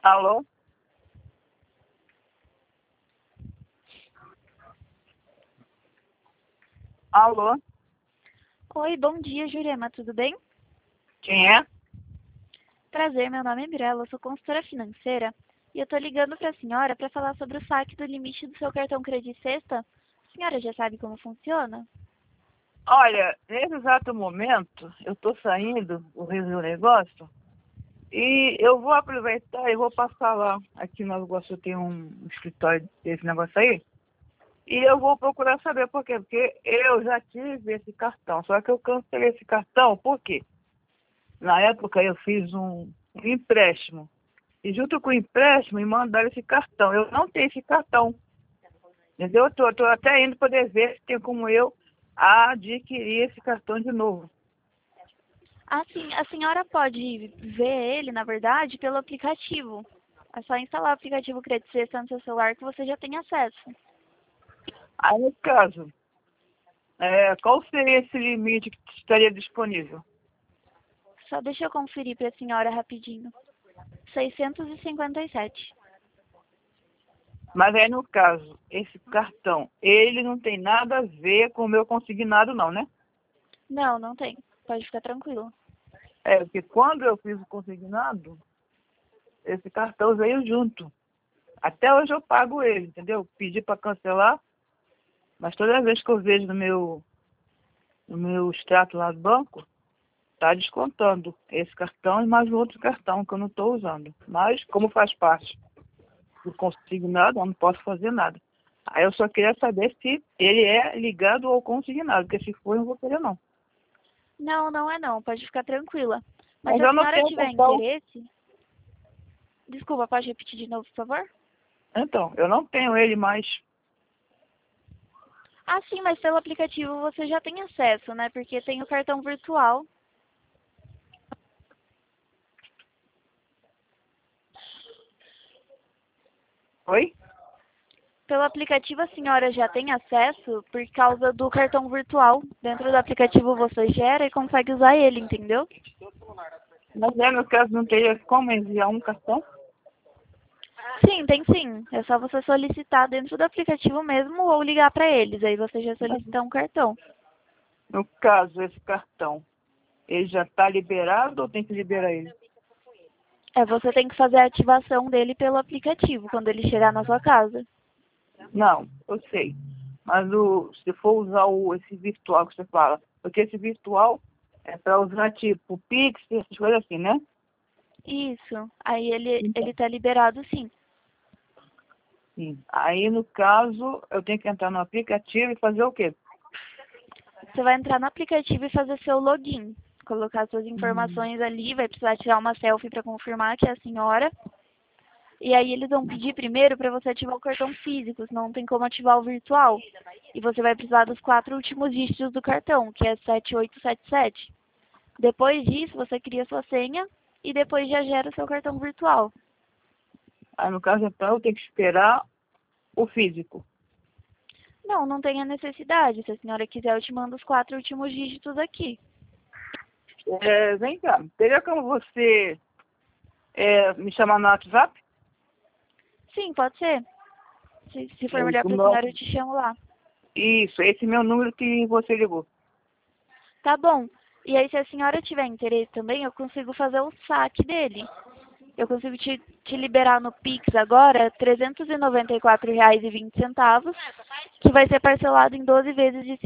Alô? Alô? Oi, bom dia, Jurema, tudo bem? Quem é? Prazer, meu nome é Mirella, eu sou consultora financeira e eu tô ligando para a senhora para falar sobre o saque do limite do seu cartão Credit Sexta. A senhora já sabe como funciona? Olha, nesse exato momento, eu estou saindo, vou resolver o negócio, e eu vou aproveitar e vou passar lá. Aqui no Nova Iguaçu tem um escritório desse negócio aí, e eu vou procurar saber por quê. Porque eu já tive esse cartão, só que eu cancelei esse cartão, por quê? Na época eu fiz um empréstimo, e junto com o empréstimo me mandaram esse cartão. Eu não tenho esse cartão, entendeu? Eu tô até indo poder ver se tem como eu adquirir esse cartão de novo. Assim, a senhora pode ver ele, na verdade, pelo aplicativo. É só instalar o aplicativo Credit Sexta no seu celular que você já tem acesso. Aí, no caso, qual seria esse limite que estaria disponível? Só deixa eu conferir para a senhora rapidinho. 657. Mas aí, no caso, esse cartão, ele não tem nada a ver com o meu consignado, não, né? Não, não tem. Pode ficar tranquilo. Porque quando eu fiz o consignado, esse cartão veio junto. Até hoje eu pago ele, entendeu? Pedi para cancelar, mas toda vez que eu vejo no meu extrato lá do banco, tá descontando esse cartão e mais um outro cartão que eu não estou usando. Mas, como faz parte do consignado, eu não posso fazer nada. Aí eu só queria saber se ele é ligado ao consignado, porque se for, eu não vou querer não. Não, não é não. Pode ficar tranquila. Mas Mas se a eu não senhora tenho tiver cartão. interesse... Desculpa, pode repetir de novo, por favor? Então, eu não tenho ele mais. Ah, sim, mas pelo aplicativo você já tem acesso, né? Porque tem o cartão virtual. Oi? Pelo aplicativo a senhora já tem acesso por causa do cartão virtual. Dentro do aplicativo você gera e consegue usar ele, entendeu? Mas no caso, não teria como enviar um cartão? Sim, tem sim. É só você solicitar dentro do aplicativo mesmo ou ligar para eles. Aí você já solicita um cartão. No caso, esse cartão, ele já está liberado ou tem que liberar ele? Você tem que fazer a ativação dele pelo aplicativo quando ele chegar na sua casa. Não, eu sei. Mas se for usar esse virtual que você fala, porque esse virtual é para usar tipo Pix, essas coisas assim, né? Isso. Aí ele Então, tá liberado sim. sim. Aí, no caso, eu tenho que entrar no aplicativo e fazer o quê? Você vai entrar no aplicativo e fazer seu login. Colocar suas informações ali, vai precisar tirar uma selfie para confirmar que é a senhora. E aí eles vão pedir primeiro para você ativar o cartão físico, senão não tem como ativar o virtual. E você vai precisar dos 4 últimos dígitos do cartão, que é 7877. Depois disso, você cria sua senha e depois já gera o seu cartão virtual. Aí, no caso, então, eu tenho que esperar o físico. Não, não tem a necessidade. Se a senhora quiser, eu te mando os 4 últimos dígitos aqui. Vem cá, teria como você me chamar no WhatsApp? Sim, pode ser. Se for melhor O para a meu- senhora, eu te chamo lá. Isso, esse meu número que você ligou. Tá bom. E aí, se a senhora tiver interesse também, eu consigo fazer o saque dele. Eu consigo te liberar no Pix agora R$ 394,20, que vai ser parcelado em 12 vezes de R$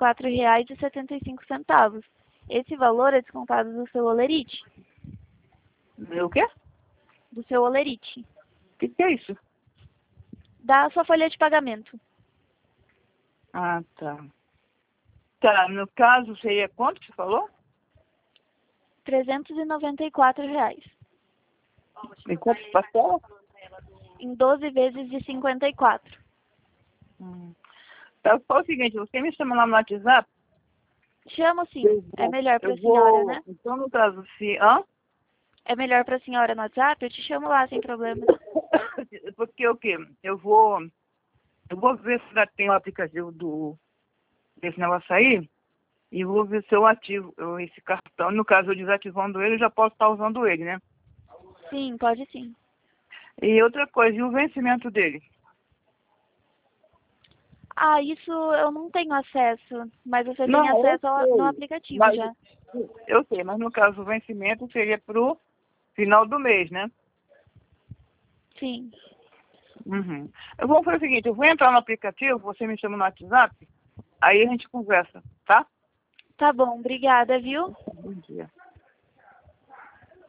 54,75. Esse valor é descontado do seu olerite. Meu quê? Do seu olerite. O que é isso? Da sua folha de pagamento. Ah, tá. Tá, no caso seria quanto que você falou? R$ 394. Em quanto parcela? Em 12 vezes de 54. Hum. Tá, fala o seguinte, você me chama lá no WhatsApp, Chamo sim. eu É vou, melhor para eu a senhora, vou, né? então no caso, se, hã? É melhor para a senhora no WhatsApp? Eu te chamo lá sem problemas. Porque o quê? Eu vou ver se já tem o aplicativo desse negócio aí, e vou ver se eu ativo esse cartão. No caso, eu desativando ele, eu já posso estar usando ele, né? Sim, pode sim. E outra coisa, e o vencimento dele? Ah, isso eu não tenho acesso, mas você tem Não, eu acesso no sei. aplicativo Mas, já. eu sei, mas no caso o vencimento seria pro final do mês, né? Sim. Uhum. Eu vou fazer o seguinte, eu vou entrar no aplicativo, você me chama no WhatsApp, aí a gente conversa, tá? Tá bom, obrigada, viu? Bom dia.